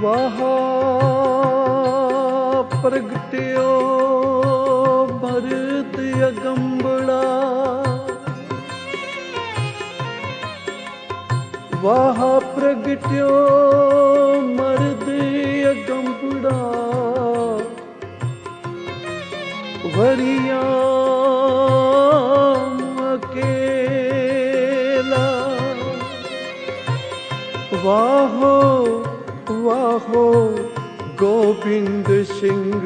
वहा प्रगट्यो भरत अगंबड़ा, वहा प्रगट्यो मर्द अगंबड़ा, वरियाम अकेला। वाहो वाहो गोविंद सिंह,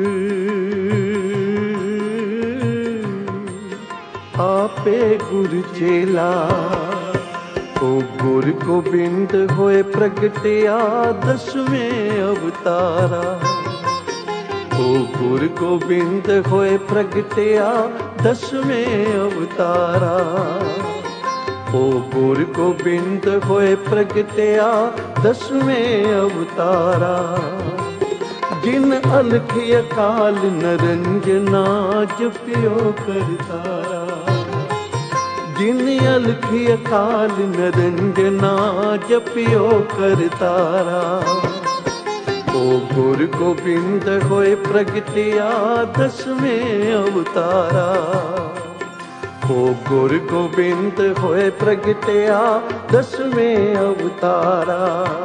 आपे गुर चेला। ओ गुर गोबिंद होए प्रगटिया 10वें अवतारा। ओ गुर गोबिंद होए प्रगटिया 10वें अवतारा। ओ गुर गोबिंद होए प्रगटिया 10वें अवतारा। जिन अलख अकाल नरंजना जपियो करतारा। जिन अलख अकाल नरंजना जपियो करतारा। ओ गुर गोबिंद होए प्रगटिया 10वें अवतारा। ओ गुर गोबिंद होए प्रगटिया 10वें अवतारा।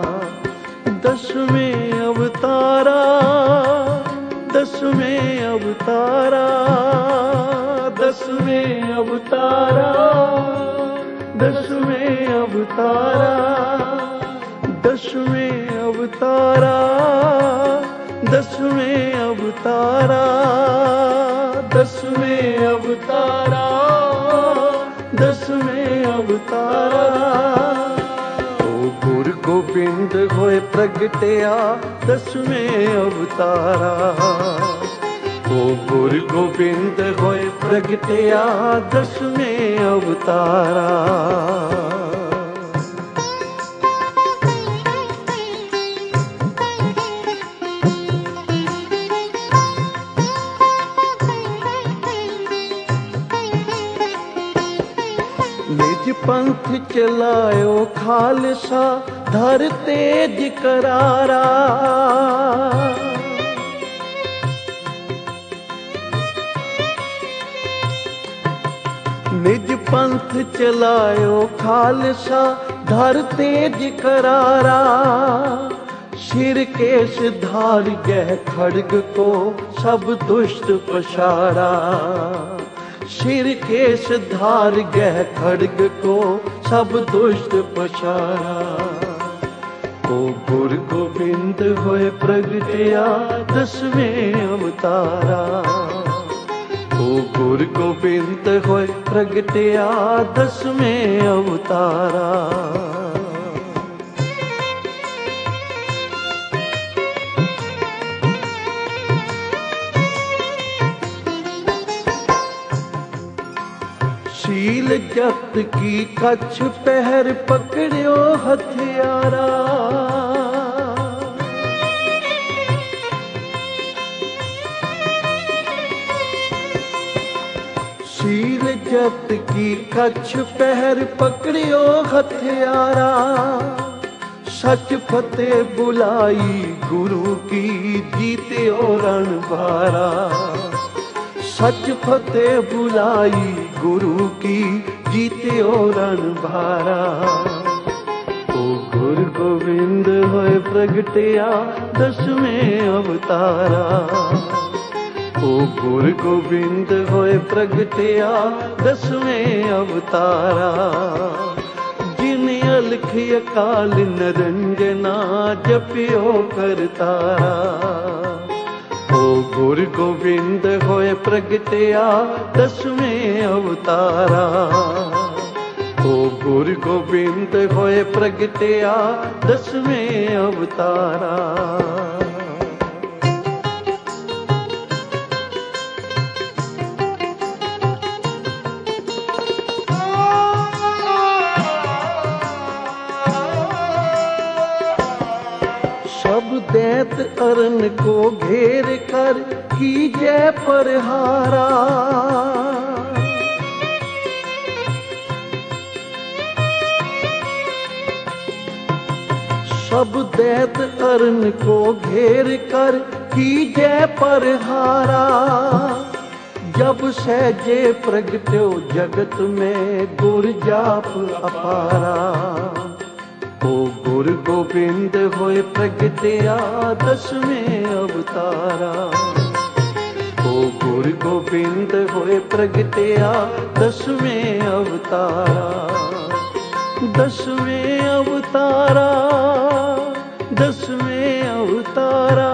10वें अवतारा, 10वें अवतारा, 10वें अवतारा, 10वें अवतारा, 10वें अवतारा, 10वें अवतारा, 10वें अवतारा, 10वें अवतारा। ओ गुर गोबिंद होए प्रगटिया 10वें अवतारा। ओ गुर गोबिंद होए प्रगटिया 10वें अवतारा। निज पंथ चलायो खालसा धर तेज करारा। निज पंथ चलायो खालसा धर तेज करारा। सिर केश धार गह खड्ग को सब दुष्ट पसारा। सिर केश धार गह खड्ग को सब दुष्ट पसारा। ओ गुर गोबिंद होए प्रगटिया 10वें अवतारा। ओ गुर गोबिंद होए प्रगटिया 10वें अवतारा। शील जत की कछ पहर पकड़ियो हथियारा। शील जत की कछ पहर पकड़ियो हथियारा। सच फतेह बुलाई गुरु की जीत्यो रणभारा। सच फतेह बुलाई गुरु की जीत्यो रणभारा। ओ गुर गोविंद होए प्रगटिया 10वें अवतारा। ओ गुर गोविंद होए प्रगटिया 10वें अवतारा। जिन अलख अकाल नरंजना जपियो करतारा। ओ गुर गोविंद होए प्रगटिया 10वें अवतारा। ओ गुर गोविंद होए प्रगटिया 10वें अवतारा। सब दैत अरन को घेर कर कीजे परहारा। सब दैत अरन को घेर कर कीजै परहारा। जब सहजे प्रगट्यो जगत में गुर जाप अपारा। ओ गुर गोबिंद होए प्रगट्या दसवें अवतारा। ओ गुर गोबिंद होए प्रगट्या दसवें अवतारा। दसवें अवतारा, दसवें अवतारा,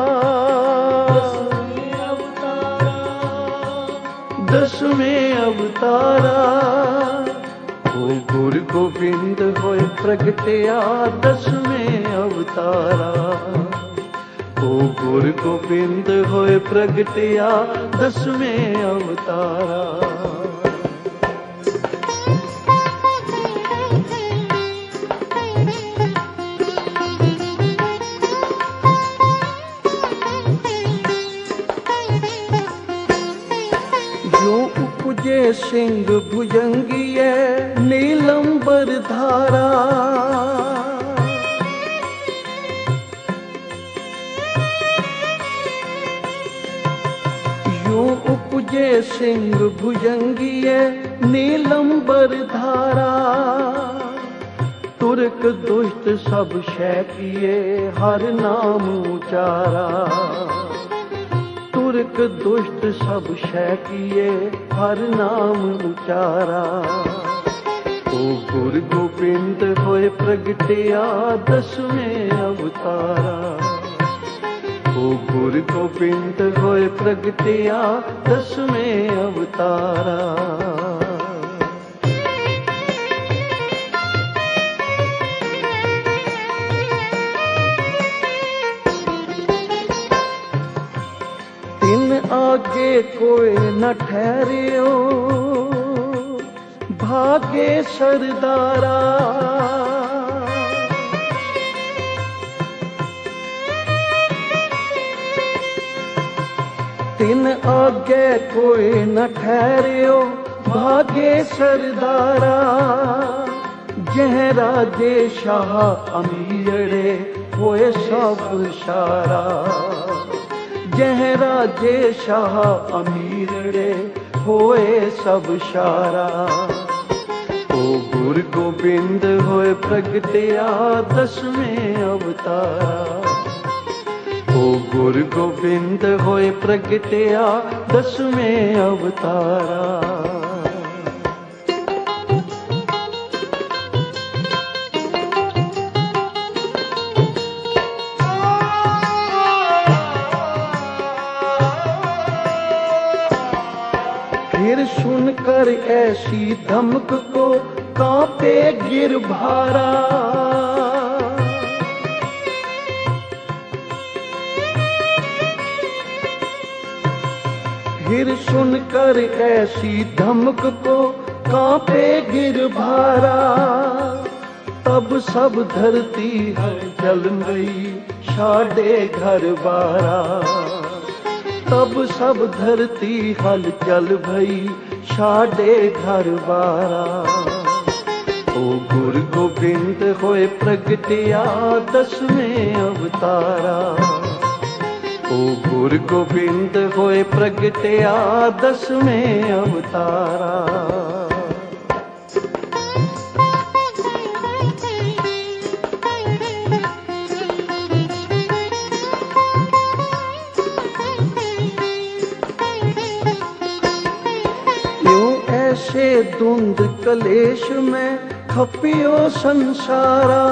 दसवें अवतारा। ओ गुर गोबिंद होए प्रगट्या दसवें अवतारा। ओ गुर गोबिंद होए प्रगट्या दसवें अवतारा। उपजे सिंह भुजंगिए नीलंबर धारा। यूं उपजे सिंह भुजंगिए नीलंबर धारा। तुर्क दुष्ट सब शय किए हर नाम उचारा। तुर्क दुष्ट सब शय किए हर नाम उचारा। ओ गुर गोबिंद होए प्रगट्या दसवें अवतारा। ओ गुर गोबिंद होए प्रगट्या दसवें अवतारा। आगे कोई न ठहरियो भागे सरदारा। तिन आगे कोई न ठहरियो भागे सरदारा। जह राजे शाह अमीरड़े होए सब सारा। जह राजे शाह अमीरड़े होए सब सारा। ओ गुर गोबिंद होए प्रगट्या दसवें अवतारा। ओ गुर गोबिंद होए प्रगट्या दसवें अवतारा। फिर सुनकर ऐसी धमक को कांपे गिर भारा। फिर सुनकर ऐसी धमक को कांपे गिर भारा। तब सब धरती हलचल गई साढ़े घर बारा। तब सब धरती हलचल भई साढ़े घर बारा। ओ गुर गोबिंद होए प्रगट्या दसवें अवतारा। ओ गुर गोबिंद होए प्रगट्या दसवें अवतारा। ऐसे धुंध कलेश में खपियो संसारा।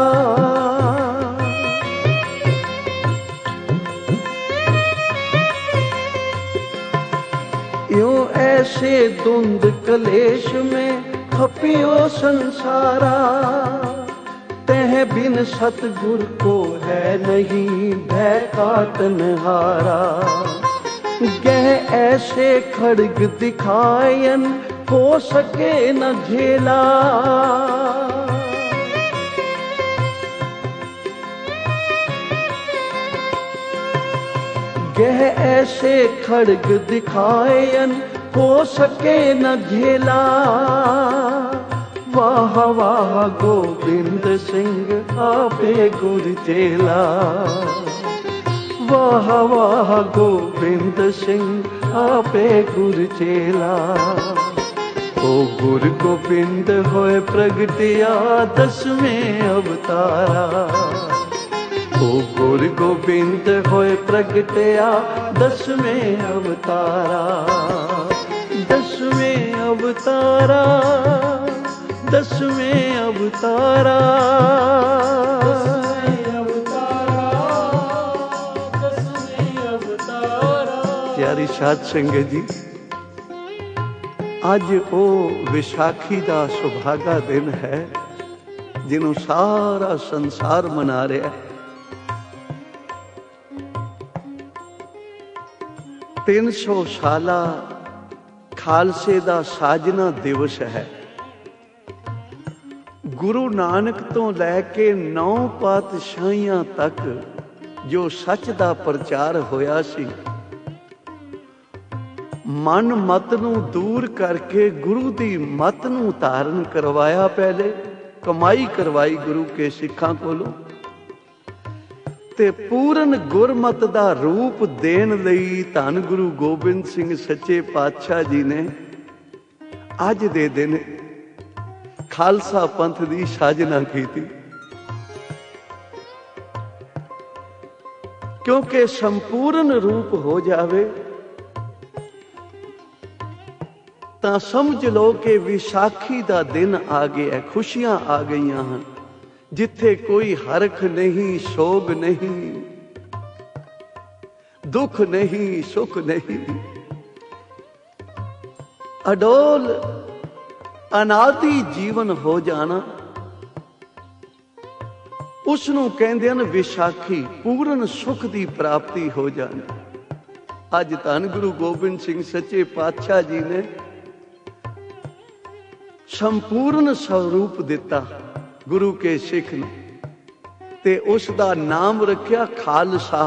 यूं ऐसे धुंध कलेश में खपियो संसारा। तह बिन सतगुर को है नहीं भय का तन्हारा। गह ऐसे खड़ग दिखायन हो सके न झेला। गह ऐसे खड़ग दिखायन हो सके न झेला। वाह वाह गोबिंद सिंह आपे गुर चेला। वाह वाह गोबिंद सिंह आपे गुर चेला। ओ गुर गोबिंद होए प्रगटिया 10वें अवतारा। ओ गुर गोबिंद होए प्रगटिया 10वें अवतारा। 10वें अवतारा 10वें अवतारा। प्यारी साध संगत जी, अज ओ विसाखी का सुभागा दिन है जिन्हों सारा संसार मना रहा है। 300 साला खालसे का साजना दिवस है। गुरु नानक तो लैके 9 पातशाहियां तक जो सच का प्रचार होया सी, मन मत नूं दूर करके गुरु की मत नूं धारण करवाया। पहले कमाई करवाई गुरु के सिखां कोलों ते पूर्ण गुरमत का रूप देण लई धन गुरु गोबिंद सिंह सच्चे पातशाह जी ने अज दे दिन खालसा पंथ की साजना की थी। क्योंकि संपूर्ण रूप हो जावे तां समझ लो कि विसाखी का दिन आ गया, खुशियां आ गई हैं। जिथे कोई हरख नहीं, सोग नहीं, दुख नहीं, सुख नहीं, अडोल अनादि जीवन हो जाना, उसनूं कहंदे हन विसाखी। पूर्ण सुख की प्राप्ति हो जानी। अज धन गुरु गोबिंद सिंह सच्चे पातशाह जी ने संपूर्ण स्वरूप दिता गुरु के सिख ने, ते उसका नाम रखिया खालसा।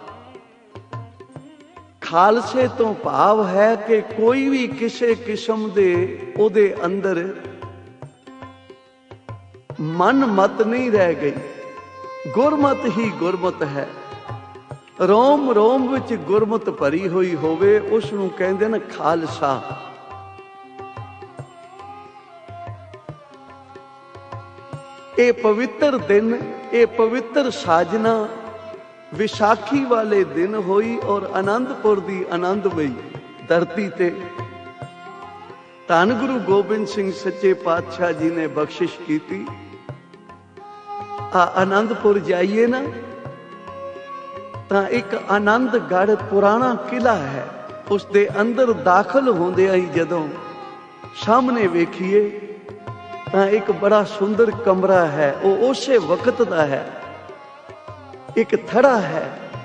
खालसे तो भाव है कि कोई भी किसी किस्म दे ओदे अंदर मन मत नहीं रह गई। गुरमत ही गुरमत है। रोम रोम विच गुरमत भरी हुई होवे उसनूं कहंदे ने खालसा। ये पवित्र दिन, ये पवित्र साजना विसाखी वाले दिन हुई और आनंदपुर की आनंदमई धरती ते धन गुरु गोबिंद सिंह सच्चे पातशाह जी ने बख्शिश की थी। आनंदपुर जाइए ना तो एक आनंदगढ़ पुराना किला है। उस दे अंदर दाखिल होंदे ही जदों सामने वेखिए तो एक बड़ा सुंदर कमरा है। वो उसे वक्त का है। एक थड़ा है।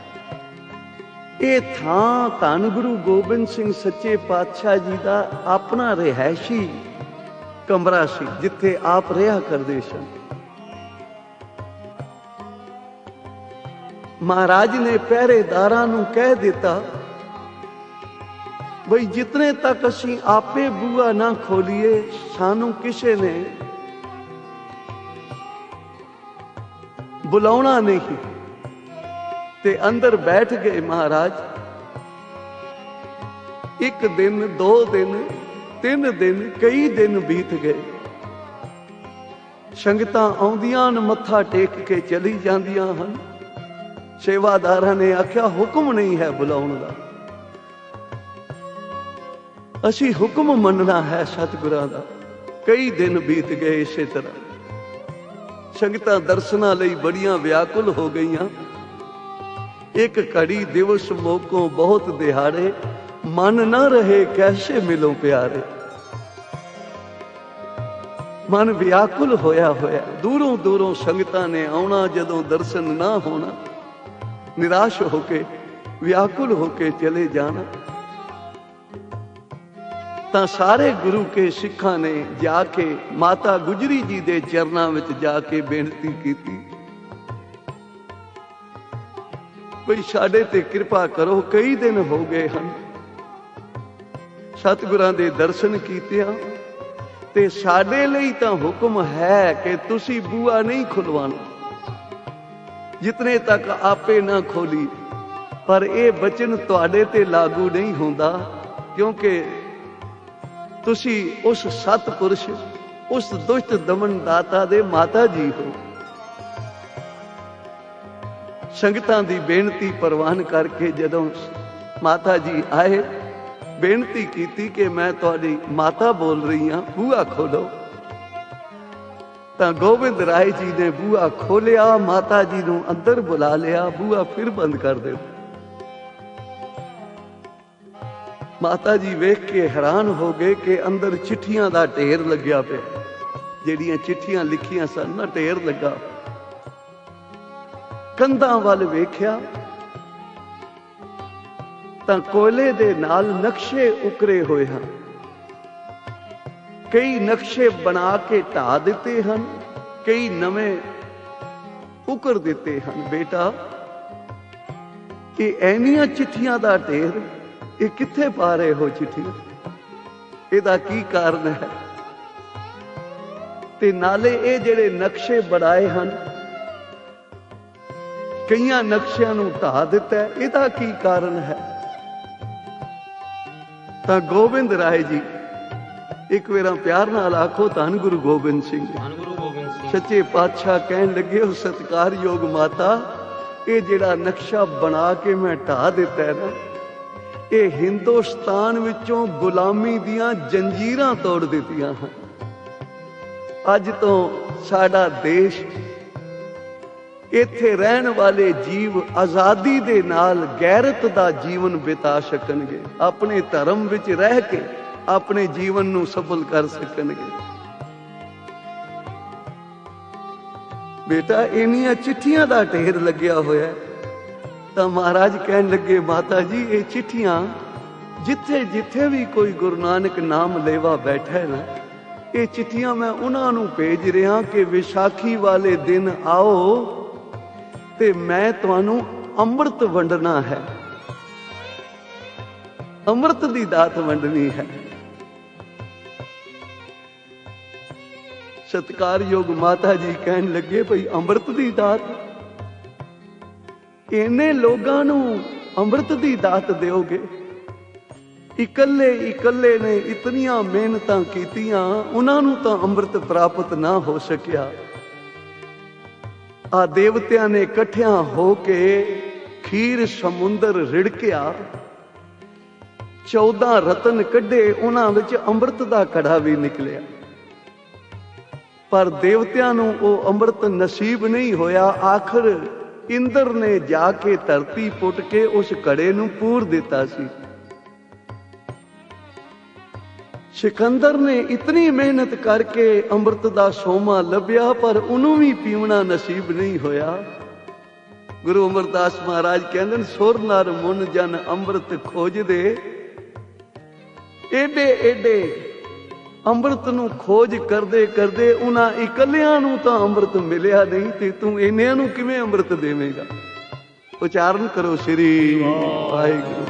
ये थां धन गुरु गोबिंद सिंह सच्चे पातशाह जी का अपना रिहायशी कमरा सी, जिथे आप रहा करते सन। महाराज ने पहरेदारां नूं कह दिता बई जितने तक असीं आपे बूआ ना खोलीए सानू किसी ने बुलाउणा नहीं। ते अंदर बैठ गए महाराज। एक दिन, 2 दिन, 3 दिन, कई दिन बीत गए। संगतां आउंदियां मत्था टेक के चली जांदियां हन। सेवादारां ने आख्या हुक्म नहीं है बुलाउण दा, असी हुक्म मनना है सतगुरां दा। कई दिन बीत गए इसे तरह। संगतां दर्शनां लई बड़ियां व्याकुल हो गईयां। एक घड़ी दिवस मोको बहुत दिहाड़े, मन न रहे कैसे मिलो प्यारे। मन व्याकुल होया होया। दूरों दूरों संगतां ने आउणा, जदों दर्शन ना होना निराश होके व्याकुल होके चले जाना। तां सारे गुरु के सिखां ने जाके माता गुजरी जी दे चरनां विच जाके बेनती कीती बई साडे ते कृपा करो। कई दिन हो गए हन सतगुरां दे दर्शन कीतियां, ਤੇ ਸਾਡੇ ਲਈ ਤਾਂ ਹੁਕਮ ਹੈ ਕਿ ਤੁਸੀਂ ਬੂਆ ਨਹੀਂ ਖੁਲਵਾਣਾ, ਜਿਤਨੇ ਤੱਕ ਆਪੇ ਨਾ ਖੋਲੀ। ਪਰ ਇਹ ਬਚਨ ਤੁਹਾਡੇ ਤੇ ਲਾਗੂ ਨਹੀਂ ਹੁੰਦਾ, ਕਿਉਂਕਿ ਤੁਸੀਂ ਉਸ ਸਤਿਪੁਰਸ਼, ਉਸ ਦੁਸ਼ਟ ਦਮਨ ਦਾਤਾ ਦੇ ਮਾਤਾ ਜੀ ਹੋ। ਸੰਗਤਾਂ ਦੀ ਬੇਨਤੀ ਪ੍ਰਵਾਨ ਕਰਕੇ ਜਦੋਂ ਮਾਤਾ ਜੀ ਆਏ, ਬੇਨਤੀ ਕੀਤੀ ਕਿ ਮੈਂ ਤੁਹਾਡੀ ਮਾਤਾ ਬੋਲ ਰਹੀ ਹਾਂ, ਬੂਹਾ ਖੋਲੋ। ਤਾਂ ਗੋਬਿੰਦ ਰਾਏ ਜੀ ਨੇ ਬੂਹਾ ਖੋਲਿਆ, ਮਾਤਾ ਜੀ ਨੂੰ ਅੰਦਰ ਬੁਲਾ ਲਿਆ, ਬੂਹਾ ਫਿਰ ਬੰਦ ਕਰ ਦਿੱਤਾ। ਮਾਤਾ ਜੀ ਵੇਖ ਕੇ ਹੈਰਾਨ ਹੋ ਗਏ ਕਿ ਅੰਦਰ ਚਿੱਠੀਆਂ ਦਾ ਢੇਰ ਲੱਗਿਆ ਪਿਆ, ਜਿਹੜੀਆਂ ਚਿੱਠੀਆਂ ਲਿਖੀਆਂ ਸਨ ਨਾ, ਢੇਰ ਲੱਗਾ। ਕੰਧਾਂ ਵੱਲ ਵੇਖਿਆ ਤਾਂ ਕੋਇਲੇ ਦੇ ਨਾਲ ਨਕਸ਼ੇ ਉਕਰੇ ਹੋਏ ਹਨ। ਕਈ ਨਕਸ਼ੇ ਬਣਾ ਕੇ ਢਾ ਦਿੱਤੇ ਹਨ, ਕਈ ਨਵੇਂ ਉਕਰ ਦਿੱਤੇ ਹਨ। ਬੇਟਾ, ਇਹ ਐਨੀਆਂ ਚਿੱਠੀਆਂ ਦਾ ਢੇਰ, ਇਹ ਕਿੱਥੇ ਪਾ ਰਹੇ ਹੋ ਚਿੱਠੀਆਂ? ਇਹਦਾ ਕੀ ਕਾਰਨ ਹੈ? ਤੇ ਨਾਲੇ ਇਹ ਜਿਹੜੇ ਨਕਸ਼ੇ ਬਣਾਏ ਹਨ, ਕਈਆਂ ਨਕਸ਼ਿਆਂ ਨੂੰ ਢਾ ਦਿੱਤਾ, ਇਹਦਾ ਕੀ ਕਾਰਨ ਹੈ? ਤਾਂ ਗੋਬਿੰਦ ਰਾਏ ਜੀ, ਇੱਕ ਵਾਰ ਪਿਆਰ ਨਾਲ ਆਖੋ ਧੰਨ ਗੁਰੂ ਗੋਬਿੰਦ ਸਿੰਘ ਜੀ। ਧੰਨ ਗੁਰੂ ਗੋਬਿੰਦ ਸਿੰਘ ਸੱਚੇ ਪਾਤਸ਼ਾਹ ਕਹਿਣ ਲੱਗੇ, ਉਹ ਸਤਿਕਾਰਯੋਗ ਮਾਤਾ, ਇਹ ਜਿਹੜਾ ਨਕਸ਼ਾ ਬਣਾ ਕੇ ਮੈਂ ਢਾ ਦਿੱਤਾ ਹੈ ਨਾ, ਇਹ ਹਿੰਦੁਸਤਾਨ ਵਿੱਚੋਂ ਗੁਲਾਮੀ ਦੀਆਂ ਜੰਜੀਰਾਂ ਤੋੜ ਦਿੱਤੀਆਂ ਹਨ। ਅੱਜ ਤੋਂ ਸਾਡਾ ਦੇਸ਼, ਇੱਥੇ ਰਹਿਣ ਵਾਲੇ ਜੀਵ ਆਜ਼ਾਦੀ ਦੇ ਨਾਲ ਗੈਰਤ ਦਾ ਜੀਵਨ ਬਿਤਾ ਸਕਣਗੇ, ਆਪਣੇ ਧਰਮ ਵਿੱਚ ਰਹਿ ਕੇ ਆਪਣੇ ਜੀਵਨ ਨੂੰ ਸਫਲ ਕਰ ਸਕਣਗੇ। ਬੇਟਾ, ਇੰਨੀਆਂ ਚਿੱਠੀਆਂ ਦਾ ਢੇਰ ਲੱਗਿਆ ਹੋਇਆ। ਤਾਂ ਮਹਾਰਾਜ ਕਹਿਣ ਲੱਗੇ, ਮਾਤਾ ਜੀ, ਇਹ ਚਿੱਠੀਆਂ ਜਿੱਥੇ ਜਿੱਥੇ ਵੀ ਕੋਈ ਗੁਰੂ ਨਾਨਕ ਨਾਮ ਲੇਵਾ ਬੈਠਾ ਹੈ ਨਾ, ਇਹ ਚਿੱਠੀਆਂ ਮੈਂ ਉਹਨਾਂ ਨੂੰ ਭੇਜ ਰਿਹਾ ਕਿ ਵਿਸਾਖੀ ਵਾਲੇ ਦਿਨ ਆਓ ਤੇ ਮੈਂ ਤੁਹਾਨੂੰ ਅੰਮ੍ਰਿਤ ਵੰਡਣਾ ਹੈ, ਅੰਮ੍ਰਿਤ ਦੀ ਦਾਤ ਵੰਡਣੀ ਹੈ। ਸਤਿਕਾਰਯੋਗ ਮਾਤਾ ਜੀ ਕਹਿਣ ਲੱਗੇ, ਭਈ ਅੰਮ੍ਰਿਤ ਦੀ ਦਾਤ? ਇੰਨੇ ਲੋਕਾਂ ਨੂੰ ਅੰਮ੍ਰਿਤ ਦੀ ਦਾਤ ਦਿਓਗੇ? ਇਕੱਲੇ ਇਕੱਲੇ ਨੇ ਇਤਨੀਆਂ ਮਿਹਨਤਾਂ ਕੀਤੀਆਂ, ਉਹਨਾਂ ਨੂੰ ਤਾਂ ਅੰਮ੍ਰਿਤ ਪ੍ਰਾਪਤ ਨਾ ਹੋ ਸਕਿਆ। ਆ ਦੇਵਤਿਆਂ ਨੇ ਇਕੱਠਿਆਂ ਹੋ ਕੇ ਖੀਰ ਸਮੁੰਦਰ ਰਿੜਕਿਆ, 14 ਰਤਨ ਕੱਢੇ, ਉਹਨਾਂ ਵਿੱਚ ਅੰਮ੍ਰਿਤ ਦਾ ਘੜਾ ਵੀ ਨਿਕਲਿਆ। ਪਰ ਦੇਵਤਿਆਂ ਨੂੰ ਉਹ ਅੰਮ੍ਰਿਤ ਨਸੀਬ ਨਹੀਂ ਹੋਇਆ। ਆਖਰ ਇੰਦਰ ਨੇ ਜਾ ਕੇ ਧਰਤੀ ਪੁੱਟ ਕੇ ਉਸ ਘੜੇ ਨੂੰ ਪੂਰ ਦਿੱਤਾ ਸੀ। ਸਿਕੰਦਰ ਨੇ ਇਤਨੀ ਮਿਹਨਤ ਕਰਕੇ ਅੰਮ੍ਰਿਤ ਦਾ ਸੋਮਾ ਲੱਭਿਆ, ਪਰ ਉਹਨੂੰ ਵੀ ਪੀਵਣਾ ਨਸੀਬ ਨਹੀਂ ਹੋਇਆ। ਗੁਰੂ ਅਮਰਦਾਸ ਮਹਾਰਾਜ ਕਹਿੰਦੇ ਨੇ, ਸੁਰ ਨਰ ਮੁਨ ਜਨ ਅੰਮ੍ਰਿਤ ਖੋਜਦੇ। ਏਡੇ ਏਡੇ ਅੰਮ੍ਰਿਤ ਨੂੰ ਖੋਜ ਕਰਦੇ ਕਰਦੇ ਉਹਨਾਂ ਇਕੱਲਿਆਂ ਨੂੰ ਤਾਂ ਅੰਮ੍ਰਿਤ ਮਿਲਿਆ ਨਹੀਂ, ਤੇ ਤੂੰ ਇੰਨਿਆਂ ਨੂੰ ਕਿਵੇਂ ਅੰਮ੍ਰਿਤ ਦੇਵੇਂਗਾ? ਉਚਾਰਨ ਕਰੋ, ਸ੍ਰੀ ਵਾਹਿਗੁਰੂ।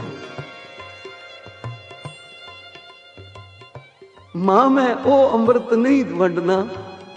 ਮਾਂ, ਮੈਂ ਉਹ ਅੰਮ੍ਰਿਤ ਨਹੀਂ ਵੰਡਣਾ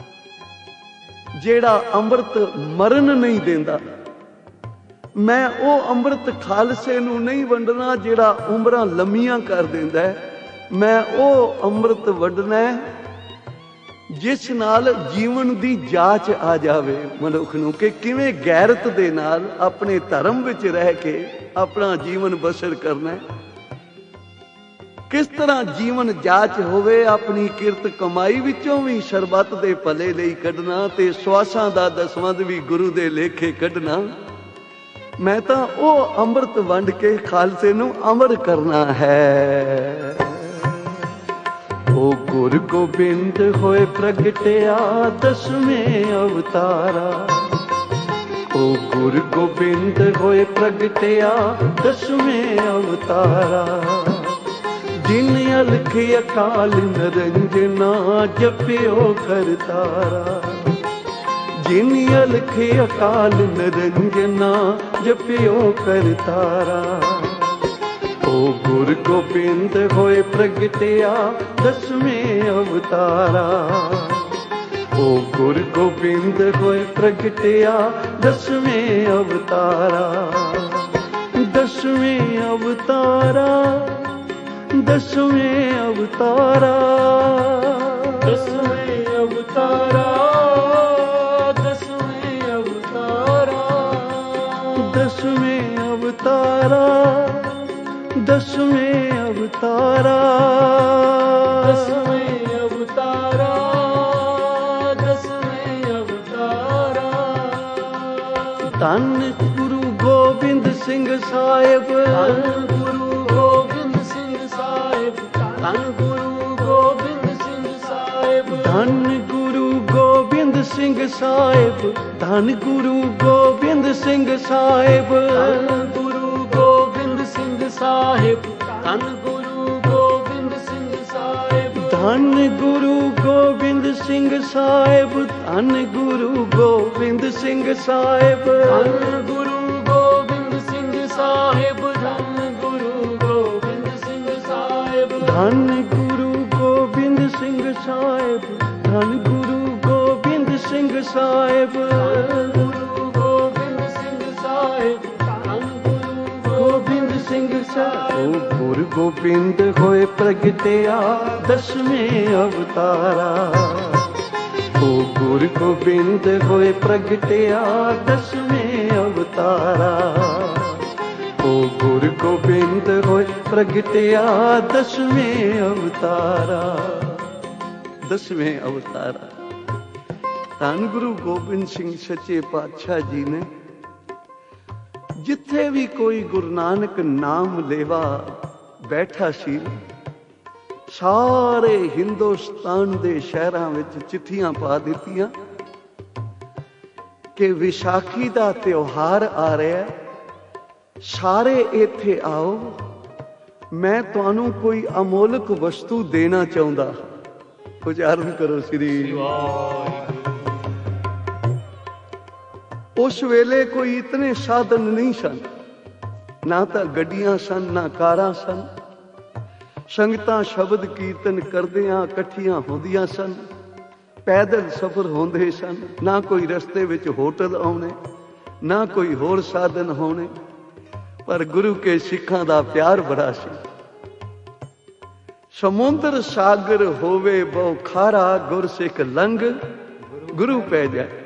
ਜਿਹੜਾ ਅੰਮ੍ਰਿਤ ਮਰਨ ਨਹੀਂ ਦਿੰਦਾ। ਮੈਂ ਉਹ ਅੰਮ੍ਰਿਤ ਖਾਲਸੇ ਨੂੰ ਨਹੀਂ ਵੰਡਣਾ ਜਿਹੜਾ ਉਮਰਾਂ ਲੰਮੀਆਂ ਕਰ ਦਿੰਦਾ ਹੈ। ਮੈਂ ਉਹ ਅੰਮ੍ਰਿਤ ਵੰਡਣਾ ਜਿਸ ਨਾਲ ਜੀਵਨ ਦੀ ਜਾਂਚ ਆ ਜਾਵੇ ਮਨੁੱਖ ਨੂੰ, ਕਿ ਕਿਵੇਂ ਗੈਰਤ ਦੇ ਨਾਲ ਆਪਣੇ ਧਰਮ ਵਿੱਚ ਰਹਿ ਕੇ ਆਪਣਾ ਜੀਵਨ ਬਸਰ ਕਰਨਾ ਹੈ, ਕਿਸ ਤਰ੍ਹਾਂ ਜੀਵਨ ਜਾਂਚ ਹੋਵੇ, ਆਪਣੀ ਕਿਰਤ ਕਮਾਈ ਵਿੱਚੋਂ ਵੀ ਸਰਬੱਤ ਦੇ ਭਲੇ ਲਈ ਕੱਢਣਾ ਤੇ ਸਵਾਸਾਂ ਦਾ ਦਸਵੰਧ ਵੀ ਗੁਰੂ ਦੇ ਲੇਖੇ ਕੱਢਣਾ। ਮੈਂ ਤਾਂ ਉਹ ਅੰਮ੍ਰਿਤ ਵੰਡ ਕੇ ਖਾਲਸੇ ਨੂੰ ਅਮਰ ਕਰਨਾ ਹੈ। ਉਹ ਗੁਰ ਗੋਬਿੰਦ ਹੋਏ ਪ੍ਰਗਟਿਆ ਦਸਵੇਂ ਅਵਤਾਰਾ। ਉਹ ਗੁਰ ਗੋਬਿੰਦ ਹੋਏ ਪ੍ਰਗਟਿਆ ਦਸਵੇਂ ਅਵਤਾਰਾ। ਜਿਨ ਅਲਖ ਅਕਾਲ ਨਿਰੰਜਨਾ ਜਪਿਓ ਕਰਤਾਰਾ। ਜਿਨ ਅਲਖ ਅਕਾਲ ਨਿਰੰਜਨਾ ਜਪਿਓ ਕਰਤਾਰਾ। ਉਹ ਗੁਰ ਗੋਬਿੰਦ ਹੋਏ ਪ੍ਰਗਟਿਆ ਦਸਵੇਂ अवतारा। ओ गुरु गोबिंद होए प्रगटिया 10वें अवतारा। 10वें अवतारा 10वें अवतारा 10वें अवतारा 10वें अवतारा 10वें अवतारा 10वें अवतारा 10वें अवतारा 10वें अवतारा। धन गुरु गोबिंद सिंह साहिब धन गुरु गोबिंद सिंह साहिब धन गुरु गोबिंद सिंह साहिब धन गुरु गोबिंद सिंह साहिब धन गुरु गोबिंद सिंह साहिब धन गुरु गोबिंद सिंह साहिब धन गुरु गोबिंद सिंह साहिब धन गुरु गोबिंद सिंह साहिब धन गुरु गोबिंद सिंह साहिब धन गुरु गोबिंद सिंह साहिब धन गुरु गोबिंद सिंह साहिब धन गुरु गोबिंद सिंह साहिब धन गुरु गोबिंद सिंह साहिब गुरु गोबिंद सिंह साहिब धन गुरु गोबिंद सिंह साहिब। ओ गुरु गोबिंद होए प्रगटिया 10वें अवतारा। ओ गुरु गोबिंद होए प्रगटिया 10वें अवतारा। ओ गुरु गोबिंद होए प्रगटिया 10वें अवतारा। 10वें अवतारा। ਧੰਨ ਗੁਰੂ ਗੋਬਿੰਦ ਸਿੰਘ ਸੱਚੇ ਪਾਤਸ਼ਾਹ ਜੀ ਨੇ ਜਿੱਥੇ ਵੀ ਕੋਈ ਗੁਰੂ ਨਾਨਕ ਨਾਮ ਲੇਵਾ ਬੈਠਾ ਸੀ, ਸਾਰੇ ਹਿੰਦੁਸਤਾਨ ਦੇ ਸ਼ਹਿਰਾਂ ਵਿੱਚ ਚਿੱਠੀਆਂ ਪਾ ਦਿੱਤੀਆਂ ਕਿ ਵਿਸਾਖੀ ਦਾ ਤਿਉਹਾਰ ਆ ਰਿਹਾ, ਸਾਰੇ ਇੱਥੇ ਆਓ, ਮੈਂ ਤੁਹਾਨੂੰ ਕੋਈ ਅਮੋਲਕ ਵਸਤੂ ਦੇਣਾ ਚਾਹੁੰਦਾ। ਉਚਾਰਨ ਕਰੋ ਸ੍ਰੀ ਵਾਹਿਗੁਰੂ। ਉਸ ਵੇਲੇ ਕੋਈ ਇਤਨੇ ਸਾਧਨ ਨਹੀਂ ਸਨ, ਨਾ ਤਾਂ ਗੱਡੀਆਂ ਸਨ ਨਾ ਕਾਰਾਂ ਸਨ। ਸੰਗਤਾਂ ਸ਼ਬਦ ਕੀਰਤਨ ਕਰਦਿਆਂ ਇਕੱਠੀਆਂ ਹੁੰਦੀਆਂ ਸਨ, ਪੈਦਲ ਸਫ਼ਰ ਹੁੰਦੇ ਸਨ, ਨਾ ਕੋਈ ਰਸਤੇ ਵਿੱਚ ਹੋਟਲ ਆਉਣੇ, ਨਾ ਕੋਈ ਹੋਰ ਸਾਧਨ ਹੋਣੇ। ਪਰ ਗੁਰੂ ਕੇ ਸਿੱਖਾਂ ਦਾ ਪਿਆਰ ਬੜਾ ਸੀ। ਸਮੁੰਦਰ ਸਾਗਰ ਹੋਵੇ ਬਹੁ ਖਾਰਾ, ਗੁਰ ਸਿੱਖ ਲੰਘ ਗੁਰੂ ਪੈ ਜਾਏ।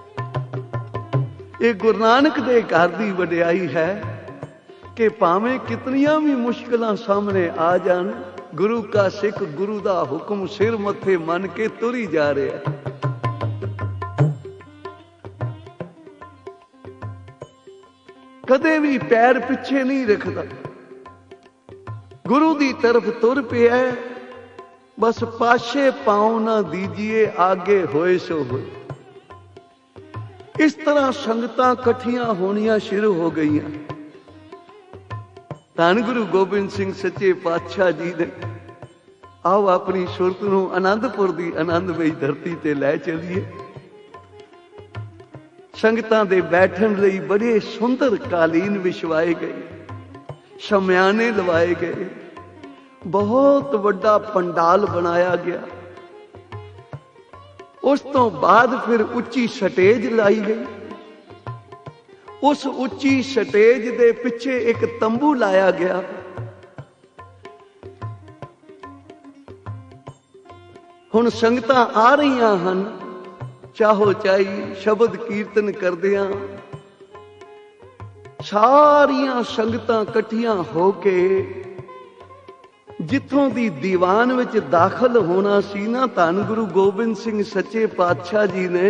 ਇਹ ਗੁਰੂ ਨਾਨਕ ਦੇ ਘਰ ਦੀ ਵਡਿਆਈ ਹੈ ਕਿ ਭਾਵੇਂ ਕਿਤਨੀਆਂ ਵੀ ਮੁਸ਼ਕਲਾਂ ਸਾਹਮਣੇ ਆ ਜਾਣ, ਗੁਰੂ ਕਾ ਸਿੱਖ ਗੁਰੂ ਦਾ ਹੁਕਮ ਸਿਰ ਮੱਥੇ ਮੰਨ ਕੇ ਤੁਰੀ ਜਾ ਰਿਹਾ। ਕਦੇ ਵੀ ਪੈਰ ਪਿੱਛੇ ਨਹੀਂ ਰੱਖਦਾ, ਗੁਰੂ ਦੀ ਤਰਫ ਤੁਰ ਪਿਆ। ਬਸ ਪਾਸ਼ੇ ਪਾਉ ਨਾ ਦੀਜੀਏ, ਆਗੇ ਹੋਏ ਸੋ ਹੋਏ। ਇਸ ਤਰ੍ਹਾਂ ਸੰਗਤਾਂ ਇਕੱਠੀਆਂ ਹੋਣੀਆਂ ਸ਼ੁਰੂ ਹੋ ਗਈਆਂ। ਧੰਨ ਗੁਰੂ ਗੋਬਿੰਦ ਸਿੰਘ ਸੱਚੇ ਪਾਤਸ਼ਾਹ ਜੀ ਨੇ ਆਓ ਆਪਣੀ ਸੁਰਤ ਨੂੰ ਆਨੰਦਪੁਰ ਦੀ ਆਨੰਦਮਈ ਧਰਤੀ ਤੇ ਲੈ ਚਲੀਏ। ਸੰਗਤਾਂ ਦੇ ਬੈਠਣ ਲਈ ਬੜੇ ਸੁੰਦਰ ਕਾਲੀਨ ਵਿਛਵਾਏ ਗਏ, ਸ਼ਮਿਆਨੇ ਲਵਾਏ ਗਏ, ਬਹੁਤ ਵੱਡਾ ਪੰਡਾਲ ਬਣਾਇਆ ਗਿਆ। ਉਸ ਤੋਂ ਬਾਅਦ ਫਿਰ ਉੱਚੀ ਸਟੇਜ ਲਾਈ ਗਈ। ਉਸ ਉੱਚੀ ਸਟੇਜ ਦੇ ਪਿੱਛੇ ਇੱਕ ਤੰਬੂ ਲਾਇਆ ਗਿਆ। ਹੁਣ ਸੰਗਤਾਂ ਆ ਰਹੀਆਂ ਹਨ, ਚਾਹੋ ਚਾਈ ਸ਼ਬਦ ਕੀਰਤਨ ਕਰਦਿਆਂ। ਸਾਰੀਆਂ ਸੰਗਤਾਂ ਇਕੱਠੀਆਂ ਹੋ ਕੇ ਜਿੱਥੋਂ ਦੀ ਦੀਵਾਨ ਵਿੱਚ ਦਾਖਲ ਹੋਣਾ ਸੀ ਨਾ, ਧੰਨ ਗੁਰੂ ਗੋਬਿੰਦ ਸਿੰਘ ਸੱਚੇ ਪਾਤਸ਼ਾਹ ਜੀ ਨੇ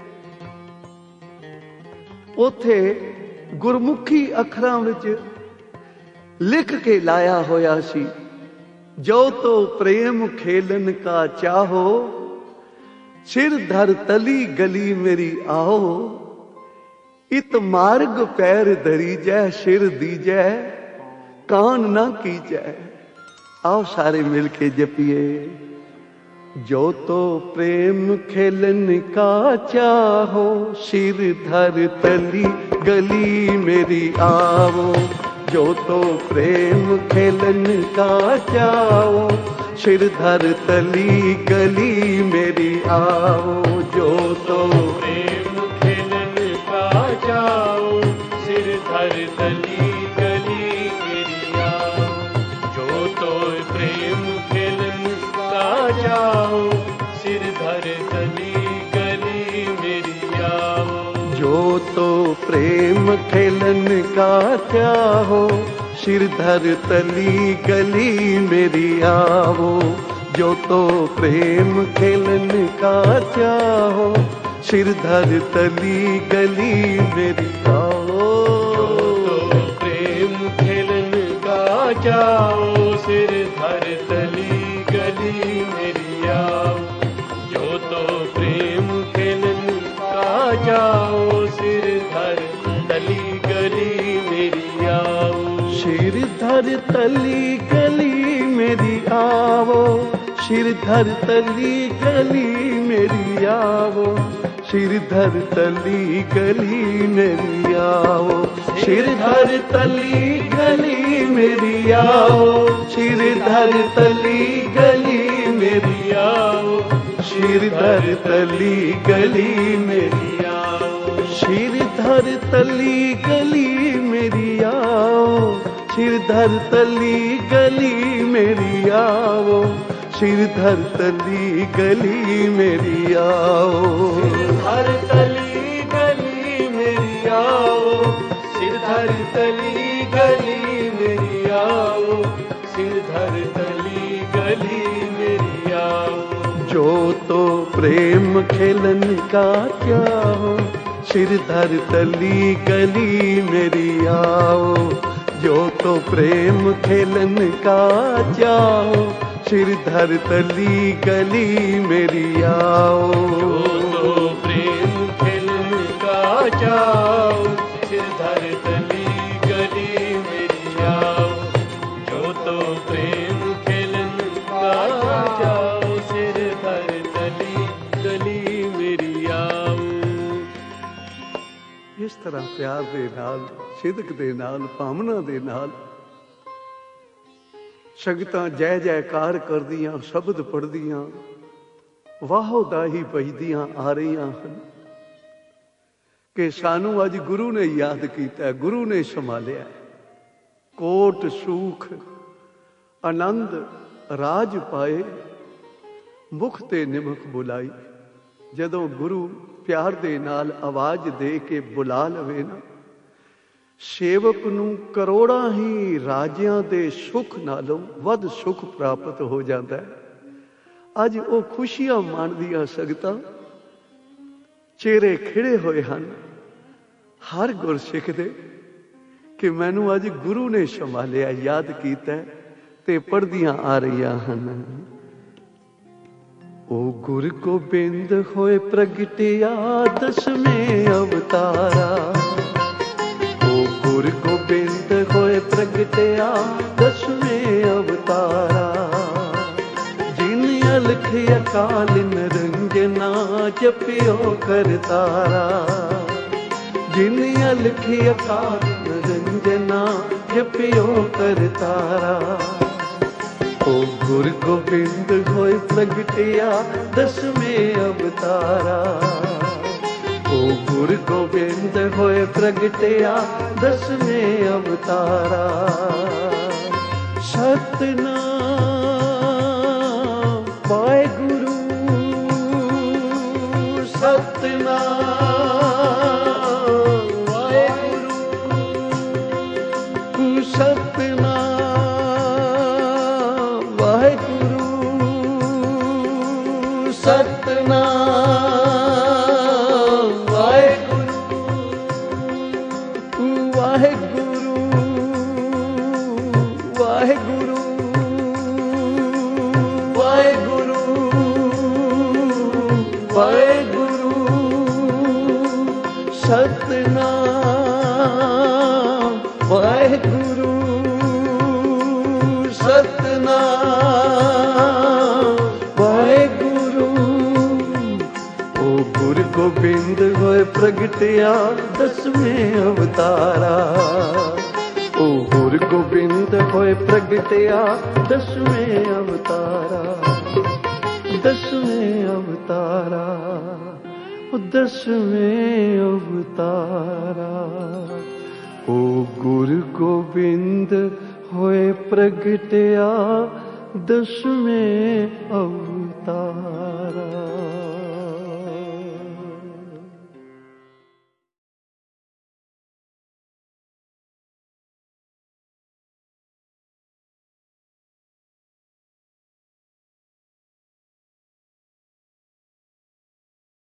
ਉੱਥੇ ਗੁਰਮੁਖੀ ਅੱਖਰਾਂ ਵਿੱਚ ਲਿਖ ਕੇ ਲਾਇਆ ਹੋਇਆ ਸੀ, ਜੋ ਤੋ ਪ੍ਰੇਮ ਖੇਲਨ ਕਾ ਚਾਹੋ, ਸਿਰ ਧਰ ਤਲੀ ਗਲੀ ਮੇਰੀ ਆਓ, ਇਤ ਮਾਰਗ ਪੈਰ ਧਰੀ ਜੈ, ਸਿਰ ਦੀਜੈ ਕਾਨ ਨਾ ਕੀਜੈ। आओ सारे मिलके जपिए। जो तो प्रेम खेलन का चाहो, सिर धर तली गली मेरी आओ। जो तो प्रेम खेलन का चाहो, सिरधर तली गली मेरी आओ, जो तो प्रेम खेलन का जाओ, सिरधर तली गली मेरी आओ, जो तो प्रेम खेलन का जाओ, सिरधर तली गली मेरी आओ, जो तो प्रेम खेलन का चाहो, सिरधर तली गली मेरी आओ, जो तो प्रेम खेलन का चाहो, सिरधर तली गली मेरी आओ, जो तो प्रेम खेलन का जाओ, सिरधर तली गली मेरी आओ, जो तो प्रेम खेलन का जाओ, सिरधर तली गली मेरी आओ, सिरधर तली गली मेरी आओ, सिरधर तली गली मेरी आओ, सिरधर तली गली मेरी आओ, सिरधर तली गली मेरी आओ, सिरधर तली गली मेरी आओ, सिरधर तली गली मेरी आओ, सिरधर तली गली मेरी आओ, सिरधर तली गली मेरी आओ, सिरधर तली गली मेरी आओ, सिरधर तली गली मेरी आओ, सिरधर तली गली मेरी आओ, सिरधर तली गली मेरी आओ, जो तो प्रेम खेलन का चाहो, सिरधर तली गली मेरी आओ, जो तो प्रेम खेलन का चाहो, सिरधर तली गली मेरी आओ, जो तो प्रेम खेलन का जाओ, सिरधर तली गली मेरी आओ, जो तो प्रेम खेलन का जाओ, सिरधर तली गली मेरी आओ। इस तरह प्यार दे नाल, सिदक दे नाल, भावना दे नाल संगतां जय जयकार करदियां, शब्द पढ़दियां, वाहो दाही बजदियां आ रहीਆਂ ਹਨ कि सानू अज गुरु ने याद किया, गुरु ने संभालिया, कोट सूख आनंद राज पाए, मुख ते निमक बुलाई। जदों गुरु प्यार दे नाल आवाज दे के बुला लवे ना, सेवक नूं करोड़ां ही राजियां दे सुख नालों वध सुख प्राप्त हो जाता है। अज वो खुशियां माणदियां संगतां चेहरे खिड़े होए हन, हर गुरसिख दे कि मैनू अज गुरु ने संभालिया, याद कीता ते पढ़दियां आ रहीਆਂ ਹਨ। ओ गुर गोबिंद होए प्रगटिया दसवें अवतारा, ओ गुर गोबिंद होए प्रगटिया दसवें अवतारा, जिन अलख अकाल निरंजना जपियो करतारा, जिन अलख अकाल निरंजना जपियो करतारा। ओ गुर गोबिंद होए प्रगटिया दसवें अवतारा, ओ गुर गोबिंद होए प्रगटिया दसवें अवतारा। सतनाम वाहेगुरु, सतनाम वाहेगुरु, सतनाम वाहेगुरु, सतनाम वाहेगुरु, वाहेगुरु, वाहेगुरु, वाहेगुरु, वाहेगुरु, सतनाम वाहेगुरु, सतनाम वाहेगुरु। ओ गुर गोबिंद होए प्रगटिया दसवें अवतारा, ओ गुरु गोबिंद होए प्रगटिया दसवें अवतारा, दसवें अवतारा, दसवें अवतारा। ओ गुरु गोबिंद होए प्रगटिया दसवें अवतारा।